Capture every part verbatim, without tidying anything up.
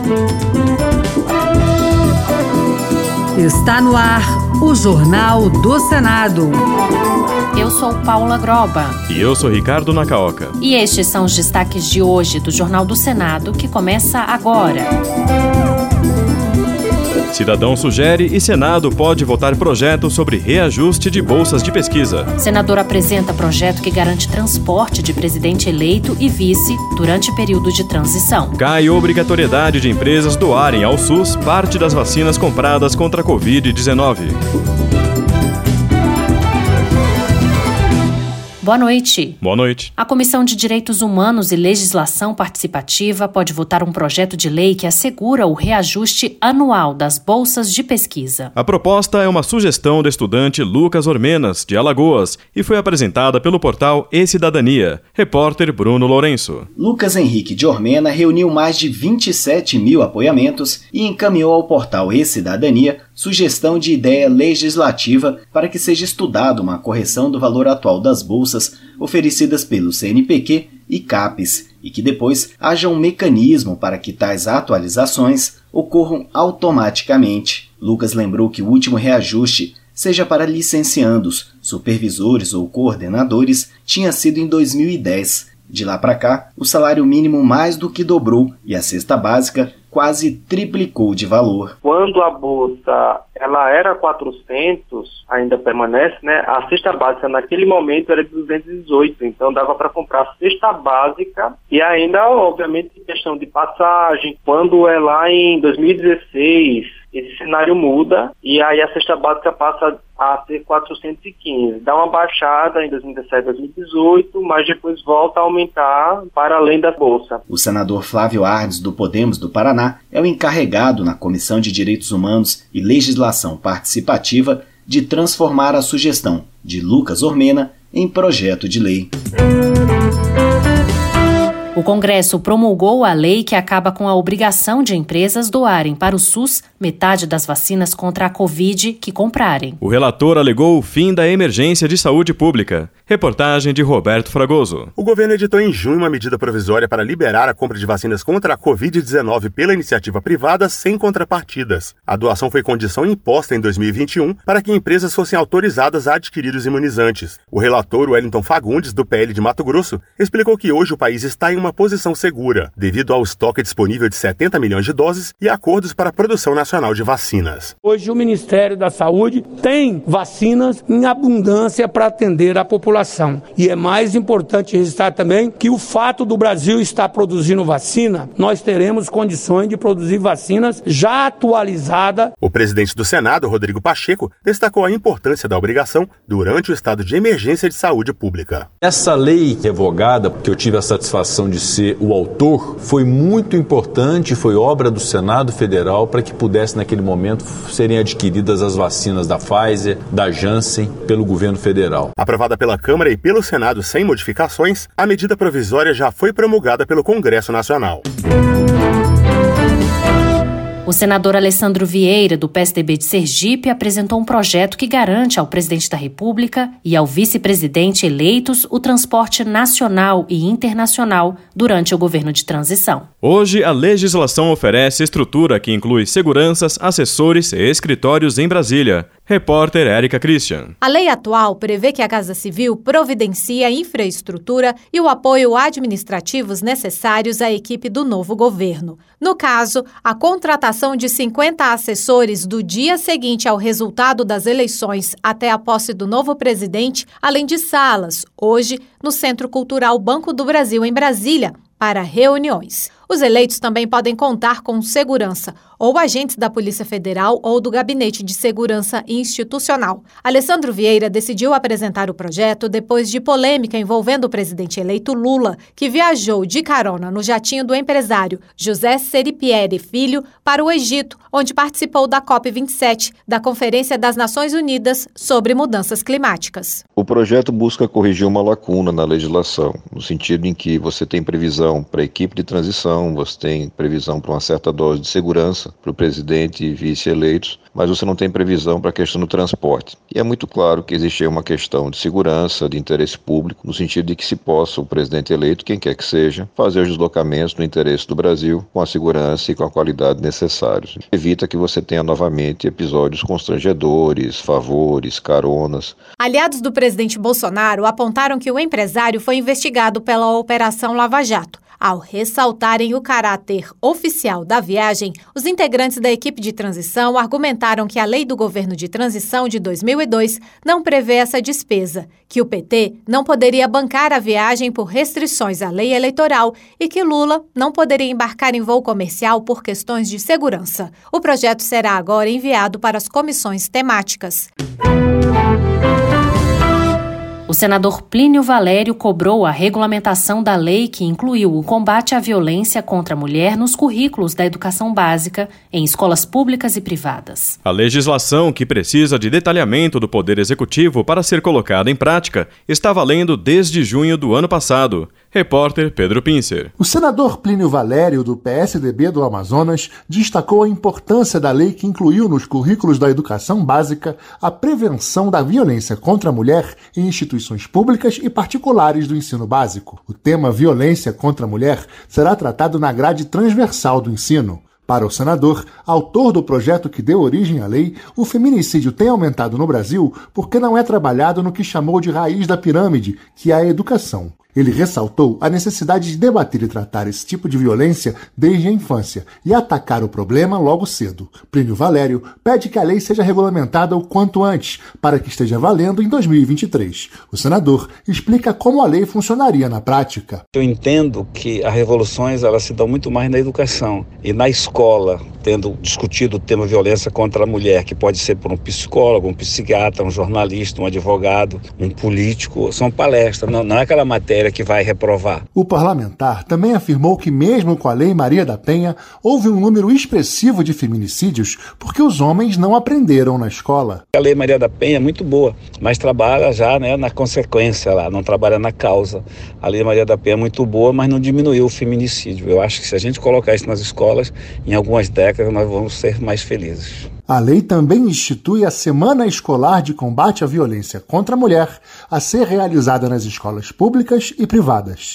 Está no ar o Jornal do Senado. Eu sou Paula Groba. E eu sou Ricardo Nacaoca. E estes são os destaques de hoje do Jornal do Senado, que começa agora. Cidadão sugere e Senado pode votar projeto sobre reajuste de bolsas de pesquisa. Senador apresenta projeto que garante transporte de presidente eleito e vice durante período de transição. Cai obrigatoriedade de empresas doarem ao SUS parte das vacinas compradas contra a covid dezenove. Boa noite. Boa noite. A Comissão de Direitos Humanos e Legislação Participativa pode votar um projeto de lei que assegura o reajuste anual das bolsas de pesquisa. A proposta é uma sugestão do estudante Lucas Ormenas, de Alagoas, e foi apresentada pelo portal E-Cidadania. Repórter Bruno Lourenço. Lucas Henrique de Ormena reuniu mais de vinte e sete mil apoiamentos e encaminhou ao portal E-Cidadania sugestão de ideia legislativa para que seja estudada uma correção do valor atual das bolsas oferecidas pelo C N P Q e CAPES e que depois haja um mecanismo para que tais atualizações ocorram automaticamente. Lucas lembrou que o último reajuste, seja para licenciandos, supervisores ou coordenadores, tinha sido em dois mil e dez. De lá para cá, o salário mínimo mais do que dobrou e a cesta básica quase triplicou de valor. Quando a bolsa ela era quatrocentos, ainda permanece, né? A cesta básica naquele momento era de duzentos e dezoito, então dava para comprar a cesta básica e ainda, obviamente, questão de passagem. Quando é lá em dois mil e dezesseis, esse cenário muda e aí a cesta básica passa a ser quatrocentos e quinze. Dá uma baixada em dois mil e dezessete, dois mil e dezoito, mas depois volta a aumentar para além da bolsa. O senador Flávio Arnes, do Podemos do Paraná, é o encarregado na Comissão de Direitos Humanos e Legislação Participativa de transformar a sugestão de Lucas Ormena em projeto de lei. O Congresso promulgou a lei que acaba com a obrigação de empresas doarem para o SUS metade das vacinas contra a Covid que comprarem. O relator alegou o fim da emergência de saúde pública. Reportagem de Roberto Fragoso. O governo editou em junho uma medida provisória para liberar a compra de vacinas contra a covid dezenove pela iniciativa privada sem contrapartidas. A doação foi condição imposta em dois mil e vinte e um para que empresas fossem autorizadas a adquirir os imunizantes. O relator Wellington Fagundes, do P L de Mato Grosso, explicou que hoje o país está em uma posição segura, devido ao estoque disponível de setenta milhões de doses e acordos para a produção nacional de vacinas. Hoje o Ministério da Saúde tem vacinas em abundância para atender a população. E é mais importante registrar também que o fato do Brasil estar produzindo vacina, nós teremos condições de produzir vacinas já atualizadas. O presidente do Senado, Rodrigo Pacheco, destacou a importância da obrigação durante o estado de emergência de saúde pública. Essa lei revogada, que eu tive a satisfação de ser o autor, foi muito importante, foi obra do Senado Federal para que pudesse naquele momento serem adquiridas as vacinas da Pfizer, da Janssen, pelo governo federal. Aprovada pela Câmara e pelo Senado sem modificações, a medida provisória já foi promulgada pelo Congresso Nacional. O senador Alessandro Vieira, do P S D B de Sergipe, apresentou um projeto que garante ao presidente da República e ao vice-presidente eleitos o transporte nacional e internacional durante o governo de transição. Hoje, a legislação oferece estrutura que inclui seguranças, assessores e escritórios em Brasília. Repórter Érica Christian. A lei atual prevê que a Casa Civil providencie a infraestrutura e o apoio administrativos necessários à equipe do novo governo. No caso, a contratação de cinquenta assessores do dia seguinte ao resultado das eleições até a posse do novo presidente, além de salas, hoje no Centro Cultural Banco do Brasil, em Brasília, para reuniões. Os eleitos também podem contar com segurança, ou agentes da Polícia Federal ou do Gabinete de Segurança Institucional. Alessandro Vieira decidiu apresentar o projeto depois de polêmica envolvendo o presidente eleito Lula, que viajou de carona no jatinho do empresário José Seripieri Filho para o Egito, onde participou da COP vinte e sete, da Conferência das Nações Unidas sobre Mudanças Climáticas. O projeto busca corrigir uma lacuna na legislação, no sentido em que você tem previsão para a equipe de transição, aprovação, você tem previsão para uma certa dose de segurança para o presidente e vice eleitos, mas você não tem previsão para a questão do transporte. E é muito claro que existe uma questão de segurança, de interesse público, no sentido de que se possa o presidente eleito, quem quer que seja, fazer os deslocamentos no interesse do Brasil com a segurança e com a qualidade necessários. Evita que você tenha novamente episódios constrangedores, favores, caronas. Aliados do presidente Bolsonaro apontaram que o empresário foi investigado pela Operação Lava Jato. Ao ressaltarem o caráter oficial da viagem, os integrantes da equipe de transição argumentaram que a lei do governo de transição de dois mil e dois não prevê essa despesa, que o P T não poderia bancar a viagem por restrições à lei eleitoral e que Lula não poderia embarcar em voo comercial por questões de segurança. O projeto será agora enviado para as comissões temáticas. O senador Plínio Valério cobrou a regulamentação da lei que incluiu o combate à violência contra a mulher nos currículos da educação básica em escolas públicas e privadas. A legislação, que precisa de detalhamento do Poder Executivo para ser colocada em prática, está valendo desde junho do ano passado. Repórter Pedro Pincer. O senador Plínio Valério, do P S D B do Amazonas, destacou a importância da lei que incluiu nos currículos da educação básica a prevenção da violência contra a mulher em instituições públicas e particulares do ensino básico. O tema violência contra a mulher será tratado na grade transversal do ensino. Para o senador, autor do projeto que deu origem à lei, o feminicídio tem aumentado no Brasil porque não é trabalhado no que chamou de raiz da pirâmide, que é a educação. Ele ressaltou a necessidade de debater e tratar esse tipo de violência desde a infância e atacar o problema logo cedo. Plínio Valério pede que a lei seja regulamentada o quanto antes, para que esteja valendo em dois mil e vinte e três. O senador explica como a lei funcionaria na prática. Eu entendo que as revoluções elas se dão muito mais na educação e na escola, tendo discutido o tema violência contra a mulher, que pode ser por um psicólogo, um psiquiatra, um jornalista, um advogado, um político, são palestras, não, não é aquela matéria que vai reprovar. O parlamentar também afirmou que mesmo com a Lei Maria da Penha, houve um número expressivo de feminicídios porque os homens não aprenderam na escola. A Lei Maria da Penha é muito boa, mas trabalha já, né, na consequência lá, não trabalha na causa. A Lei Maria da Penha é muito boa, mas não diminuiu o feminicídio. Eu acho que se a gente colocar isso nas escolas, em algumas décadas nós vamos ser mais felizes. A lei também institui a Semana Escolar de Combate à Violência contra a Mulher, a ser realizada nas escolas públicas e privadas.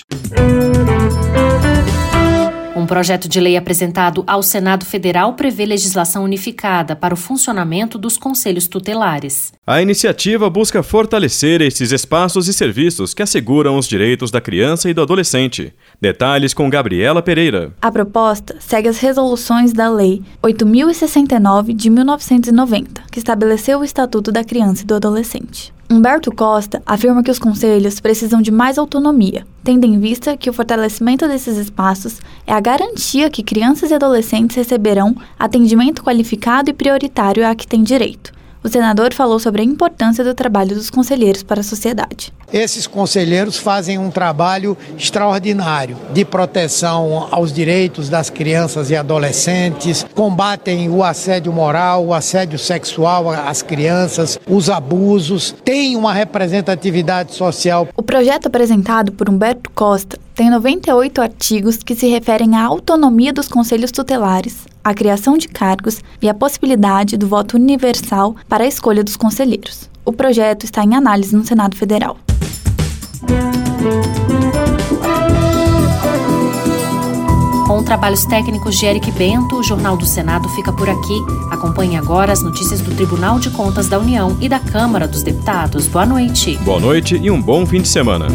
Um projeto de lei apresentado ao Senado Federal prevê legislação unificada para o funcionamento dos conselhos tutelares. A iniciativa busca fortalecer esses espaços e serviços que asseguram os direitos da criança e do adolescente. Detalhes com Gabriela Pereira. A proposta segue as resoluções da Lei oito mil e sessenta e nove de mil novecentos e noventa, que estabeleceu o Estatuto da Criança e do Adolescente. Humberto Costa afirma que os conselhos precisam de mais autonomia, tendo em vista que o fortalecimento desses espaços é a garantia que crianças e adolescentes receberão atendimento qualificado e prioritário a que têm direito. O senador falou sobre a importância do trabalho dos conselheiros para a sociedade. Esses conselheiros fazem um trabalho extraordinário de proteção aos direitos das crianças e adolescentes, combatem o assédio moral, o assédio sexual às crianças, os abusos, têm uma representatividade social. O projeto apresentado por Humberto Costa tem noventa e oito artigos que se referem à autonomia dos conselhos tutelares, à criação de cargos e à possibilidade do voto universal para a escolha dos conselheiros. O projeto está em análise no Senado Federal. Com trabalhos técnicos de Eric Bento, o Jornal do Senado fica por aqui. Acompanhe agora as notícias do Tribunal de Contas da União e da Câmara dos Deputados. Boa noite. Boa noite e um bom fim de semana.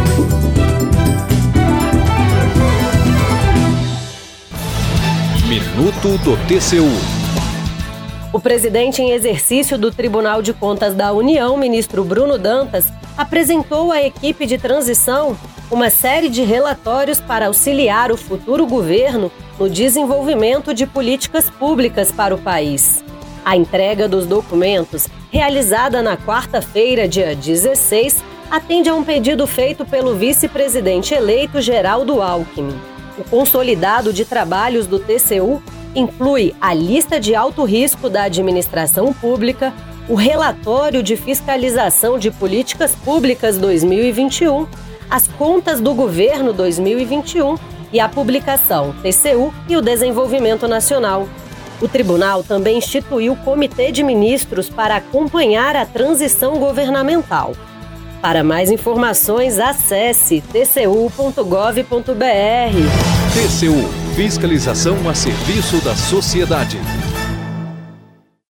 Minuto do T C U. O presidente em exercício do Tribunal de Contas da União, ministro Bruno Dantas, apresentou à equipe de transição uma série de relatórios para auxiliar o futuro governo no desenvolvimento de políticas públicas para o país. A entrega dos documentos, realizada na quarta-feira, dia dezesseis, atende a um pedido feito pelo vice-presidente eleito Geraldo Alckmin. O consolidado de trabalhos do T C U inclui a lista de alto risco da administração pública, o relatório de fiscalização de políticas públicas dois mil e vinte e um, as contas do governo dois mil e vinte e um e a publicação, T C U e o Desenvolvimento Nacional. O tribunal também instituiu o Comitê de Ministros para acompanhar a transição governamental. Para mais informações, acesse t c u ponto gov ponto b r. T C U – Fiscalização a serviço da sociedade.